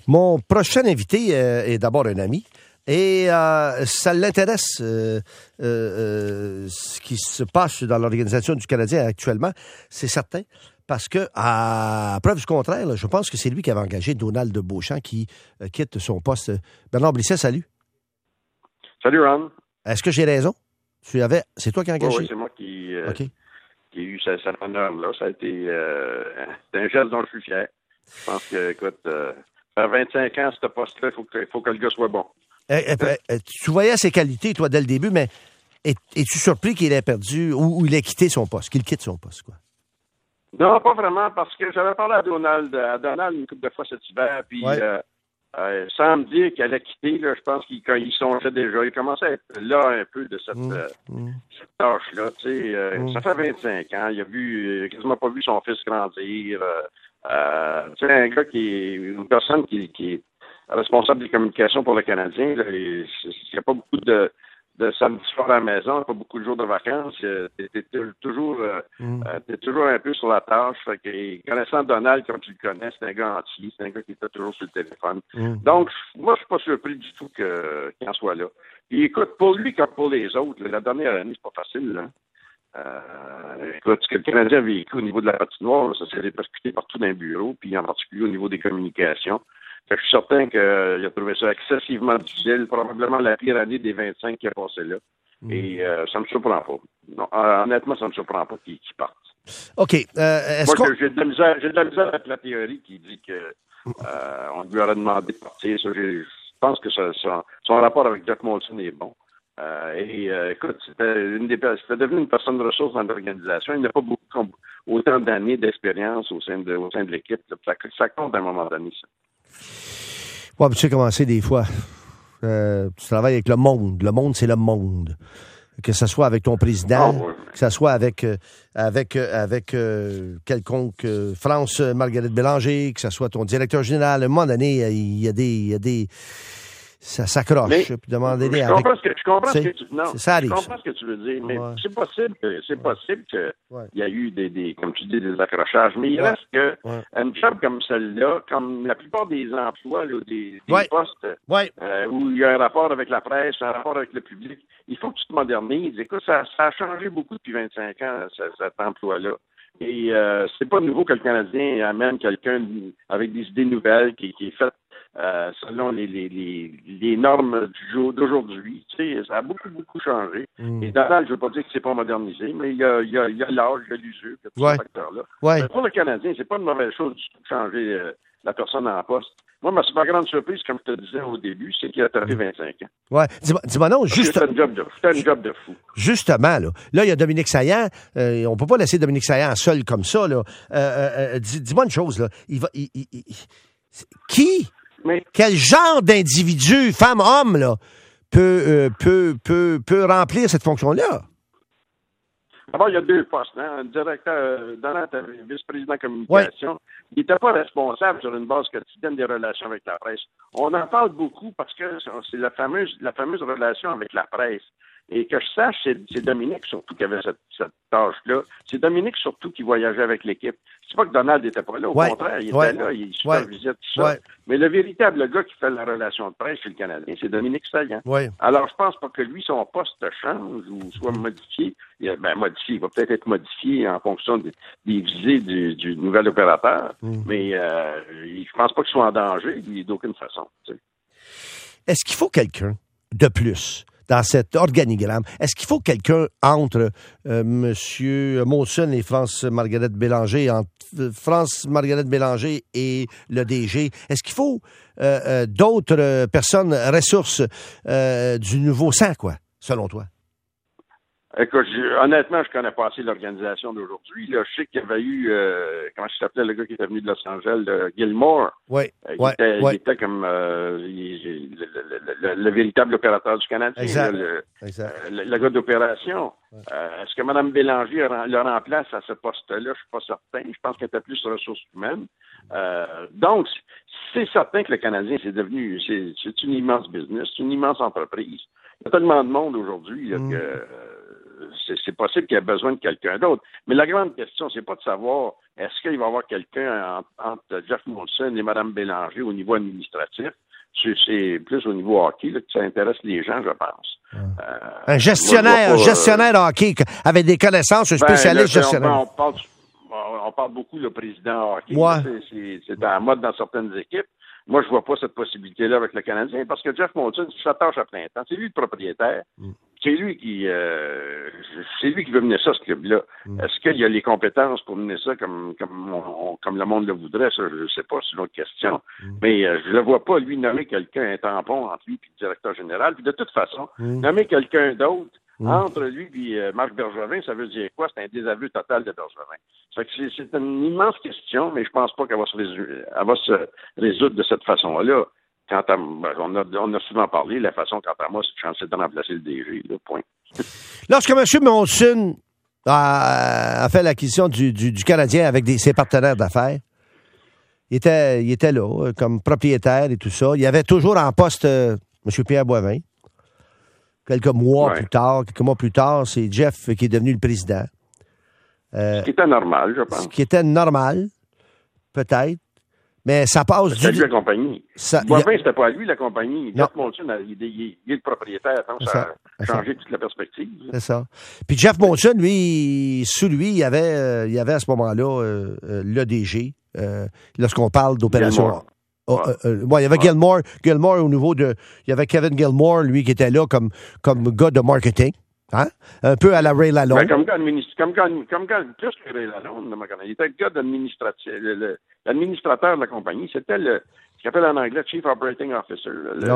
Mon prochain invité est d'abord un ami. Et ça l'intéresse ce qui se passe dans l'Organisation du Canadien actuellement, c'est certain. Parce que, à preuve du contraire, là, je pense que c'est lui qui avait engagé Donald Beauchamp qui quitte son poste. Bernard Brisset, salut. Salut, Ron. Est-ce que j'ai raison? C'est toi qui as engagé? Oui, c'est moi qui ai eu cet honneur-là. Ça a été c'est un geste dont je suis fier. Je pense que, écoute, faire 25 ans, ce poste-là, il faut que le gars soit bon. Tu voyais ses qualités, toi, dès le début, mais es-tu surpris qu'il ait perdu ou il ait quitté son poste, qu'il quitte son poste, quoi? Non, pas vraiment, parce que j'avais parlé à Donald une couple de fois cet hiver, puis sans me dire qu'elle a quitté, là, je pense qu'il songeait déjà. Il commençait à être là un peu de cette tâche-là. Tu sais, ça fait 25 ans, il a quasiment pas vu son fils grandir. Tu sais, un gars une personne qui est responsable des communications pour le Canadien, là, il n'y a pas beaucoup de samedi soir à la maison, pas beaucoup de jours de vacances. T'es toujours un peu sur la tâche. Fait que, connaissant Donald comme tu le connais, c'est un gars entier, c'est un gars qui était toujours sur le téléphone. Donc, moi, je suis pas surpris du tout qu'il en soit là. Puis écoute, pour lui comme pour les autres, la dernière année, c'est pas facile, là. Écoute, ce que le Canadien a vécu au niveau de la patinoire, ça s'est répercuté partout dans les bureaux, puis en particulier au niveau des communications. Fait que je suis certain qu'il a trouvé ça excessivement difficile, probablement la pire année des 25 qui a passé là. Et ça me surprend pas. Non, honnêtement, ça me surprend pas qu'il parte. OK. Moi, j'ai de la misère avec la théorie qui dit que on lui aurait demandé de partir. Je pense que son rapport avec Jeff Molson est bon. Écoute, c'était devenu une personne de ressources dans l'organisation. Il n'a pas autant d'années d'expérience au sein de l'équipe. Ça compte à un moment donné, ça. Ouais, mais tu sais comment c'est des fois. Tu travailles avec le monde. Le monde, c'est le monde. Que ce soit avec ton président, que ce soit avec quelconque France-Marguerite Bélanger, que ce soit ton directeur général. À un moment donné, il y a des ça s'accroche. Puis demander je comprends ce que tu veux dire, mais c'est possible que il y a eu des comme tu dis, des accrochages, mais il reste que une job comme celle-là, comme la plupart des emplois, là, des postes où il y a un rapport avec la presse, un rapport avec le public, il faut que tu te modernises. Écoute, ça a changé beaucoup depuis 25 ans, cet emploi-là. Et c'est pas nouveau que le Canadien amène quelqu'un avec des idées nouvelles qui est fait selon les normes d'aujourd'hui. Tu sais, ça a beaucoup, beaucoup changé. Et Donald, je ne veux pas dire que c'est pas modernisé, mais il y a l'âge, il y a l'usure, il y a tous ces facteurs-là. Mais pour le Canadien, c'est pas une mauvaise chose du tout de changer la personne en poste. Moi, ma super grande surprise, comme je te disais au début, c'est qu'il a tapé 25 ans. Ouais. Dis-moi non, juste. C'était un job de fou. Justement, là, il y a Dominique Saillant. On peut pas laisser Dominique Saillant seul comme ça, là. Dis-moi une chose, là. Quel genre d'individu, femme, homme, là, peut remplir cette fonction-là? D'abord, il y a deux postes. Un directeur, Donald, vice-président communication. Il n'était pas responsable sur une base quotidienne des relations avec la presse. On en parle beaucoup parce que c'est la fameuse relation avec la presse. Et que je sache, c'est Dominique surtout qui avait cette tâche-là. C'est Dominique surtout qui voyageait avec l'équipe. C'est pas que Donald n'était pas là, au contraire, il était là, il supervisait tout ça. Mais le véritable gars qui fait la relation de presse chez le Canadien, c'est Dominique Saillant. Alors, je pense pas que lui, son poste change ou soit modifié. Il va peut-être être modifié en fonction des visées du nouvel opérateur, mais je pense pas qu'il soit en danger, lui, d'aucune façon. Tu sais. Est-ce qu'il faut quelqu'un de plus dans cet organigramme? Est-ce qu'il faut quelqu'un entre M. Molson et France-Marguerite Bélanger, entre France-Marguerite Bélanger et le DG? Est-ce qu'il faut d'autres personnes, ressources du nouveau sang, quoi, selon toi? Écoute, honnêtement, je connais pas assez l'organisation d'aujourd'hui. Là, je sais qu'il y avait eu, comment il s'appelait le gars qui était venu de Los Angeles, Gilmore. Il était comme le véritable opérateur du Canadien. Exact. Le gars d'opération. Est-ce que Mme Bélanger le remplace à ce poste-là? Je suis pas certain. Je pense qu'elle était plus ressources humaines. Donc, c'est certain que le Canadien, c'est une immense business, c'est une immense entreprise. Il y a tellement de monde aujourd'hui là, que c'est possible qu'il ait besoin de quelqu'un d'autre. Mais la grande question, c'est pas de savoir est-ce qu'il va y avoir quelqu'un entre Jeff Molson et Mme Bélanger au niveau administratif. C'est plus au niveau hockey là, que ça intéresse les gens, je pense. Un gestionnaire hockey avec des connaissances, un spécialiste gestionnaire. On parle beaucoup le président hockey. Ouais. C'est en mode dans certaines équipes. Moi, je vois pas cette possibilité-là avec le Canadien parce que Jeff Molson, il s'attache à plein temps. C'est lui le propriétaire. C'est lui qui veut mener ça, ce club-là. Est-ce qu'il y a les compétences pour mener ça comme le monde le voudrait? Ça, je ne sais pas, c'est une autre question. Mais je ne le vois pas, lui, nommer quelqu'un, un tampon entre lui et le directeur général. Puis de toute façon, nommer quelqu'un d'autre entre lui et Marc Bergevin, ça veut dire quoi? C'est un désaveu total de Bergevin. Ça fait que c'est une immense question, mais je pense pas qu'elle va se résoudre de cette façon-là. On a souvent parlé, la façon, quant à moi, c'est de remplacer le DG, là, point. Lorsque M. Molson a fait l'acquisition du Canadien avec ses partenaires d'affaires, il était là, comme propriétaire et tout ça. Il y avait toujours en poste M. Pierre Boivin. Quelques mois plus tard, c'est Jeff qui est devenu le président. Ce qui était normal, je pense. Ce qui était normal, peut-être. Mais ça passe du... C'est lui la compagnie. Boivin, c'était pas à lui la compagnie. Jeff Molson, il est le propriétaire. Donc ça a changé toute la perspective. C'est ça. Puis Jeff Molson, lui, sous lui, il y avait à ce moment-là le DG. Lorsqu'on parle d'opération... il y avait Gilmore au niveau de... Il y avait Kevin Gilmore, lui, qui était là comme gars de marketing. Hein? Un peu à la Ray Lalonde. Ben, comme gars plus que Ray Lalonde, il était le gars d'administratif, l'administrateur de la compagnie. C'était ce qu'il appelle en anglais Chief Operating Officer.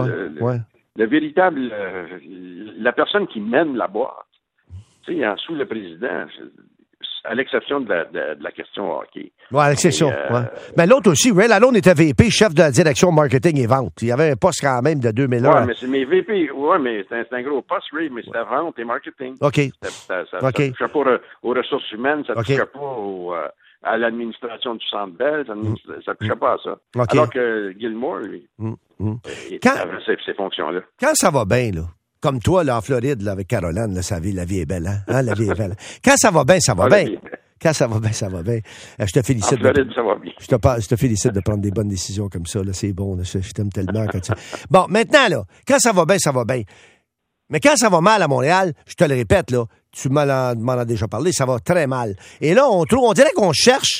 Le véritable, la personne qui mène la boîte. Tu sais, en dessous le président, à l'exception de la question hockey. Oui, à l'exception. Mais l'autre aussi, Ray Lalonde était VP, chef de la direction marketing et vente. Il y avait un poste quand même de 2000 heures. Oui, mais VP, mais c'est un gros poste, Ray, mais c'était vente et marketing. OK. Ça ne touchait pas aux ressources humaines, ça ne touchait pas à l'administration du Centre Bell, ça ne touchait pas à ça. Okay. Alors que Gilmore, lui, il avait ces fonctions-là. Quand ça va bien, là, comme toi, là, en Floride, là, avec Caroline, là, la vie est belle, hein? La vie est belle. Quand ça va bien, ça va bien. Quand ça va bien, ça va bien. Je te félicite. En Floride, ça va bien. Je te félicite de prendre des bonnes décisions comme ça, là. C'est bon, là. Je t'aime tellement quand tu... Bon, maintenant, là, quand ça va bien, ça va bien. Mais quand ça va mal à Montréal, je te le répète, là, tu m'en as déjà parlé, ça va très mal. Et là, on dirait qu'on cherche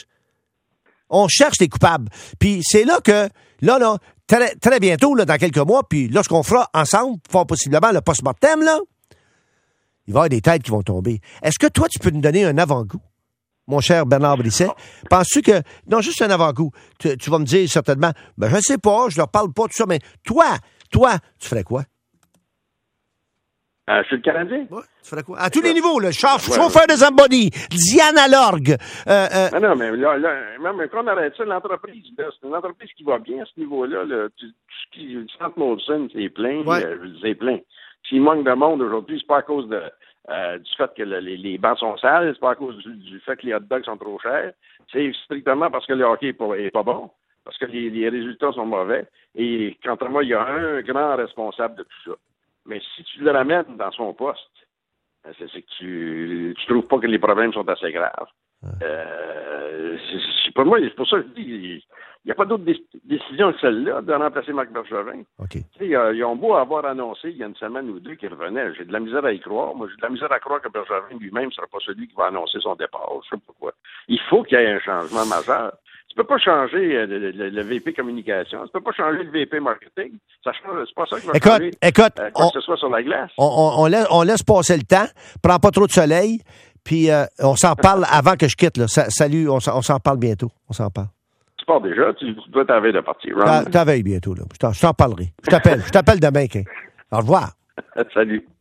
les coupables. Puis c'est là que, là, très, très bientôt, là, dans quelques mois, puis lorsqu'on fera ensemble, fort possiblement le post-mortem, là, il va y avoir des têtes qui vont tomber. Est-ce que toi, tu peux nous donner un avant-goût, mon cher Bernard Brisset? Penses-tu que... Non, juste un avant-goût. Tu vas me dire certainement, je ne sais pas, je leur parle pas, tout ça, mais toi, tu ferais quoi? Je suis le Canadien. Ouais, tu ferais quoi? À tous les niveaux, le chauffeur de Zamboni, Diana Lorgue. Non, mais là, même quand on arrête ça, l'entreprise, c'est une entreprise qui va bien à ce niveau-là. Tout ce qui le Centre Molson, c'est plein. C'est plein. S'il manque de monde aujourd'hui, c'est pas à cause du fait que les bancs sont sales, c'est pas à cause du fait que les hot dogs sont trop chers. C'est strictement parce que le hockey est pas bon, parce que les résultats sont mauvais. Et quant à moi, il y a un grand responsable de tout ça. Mais si tu le ramènes dans son poste, c'est que tu trouves pas que les problèmes sont assez graves. Pour moi, c'est pour ça que je dis, il n'y a pas d'autre décision que celle-là de remplacer Marc Bergevin. Okay. Ils ont beau avoir annoncé il y a une semaine ou deux qu'il revenait. J'ai de la misère à y croire. Moi, j'ai de la misère à croire que Bergevin lui-même ne sera pas celui qui va annoncer son départ. Je sais pas pourquoi. Il faut qu'il y ait un changement majeur. Tu peux pas changer le VP communication. Tu peux pas changer le VP marketing. Ça change, c'est pas ça qui va changer. Écoute, quoi que ce soit sur la glace. On laisse passer le temps. Prends pas trop de soleil. Puis on s'en parle avant que je quitte. Là. Salut, on s'en parle bientôt. On s'en parle. Tu pars déjà. Tu dois t'aveiller de partir. T'aveilles bientôt. Là. Je t'en parlerai. Je t'appelle demain. Au revoir. Salut.